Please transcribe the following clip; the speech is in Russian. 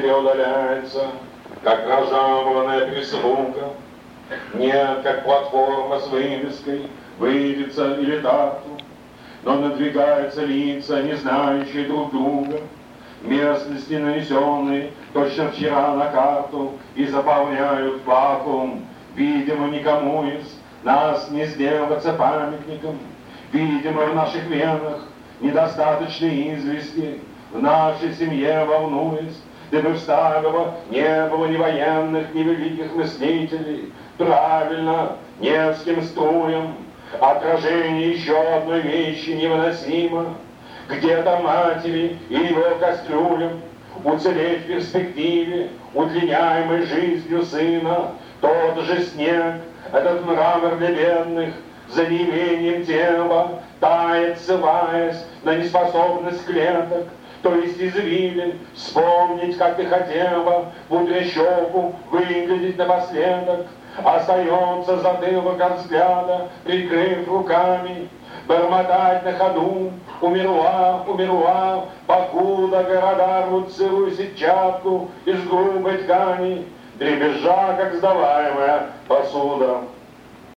тебе удаляется, как разжалованная прислуга. Нет, как платформа с вывеской, выведется или тарту, но надвигаются лица, не знающие друг друга, местности, нанесенные точно вчера на карту, и заполняют вакуум. Видимо, никому из нас не сделаться памятником. Видимо, в наших венах недостаточной извести, в нашей семье волнуясь, ты бы вставила, не было ни военных, ни великих мыслителей. Правильно, Невским струям отражение еще одной вещи невыносимо. Где-то матери и его кастрюлям уцелеть в перспективе, удлиняемой жизнью сына. Тот же снег, этот мрамор для бедных, за неимением тела тает, ссылаясь на неспособность клеток, то есть извилин, вспомнить, как ты хотела, будто щеку выглядеть напоследок. Остается затылок от взгляда, прикрыв руками, бормотать на ходу: умерла, умерла, покуда города рвут сырую сетчатку из грубой ткани, дребезжа, как сдаваемая посуда.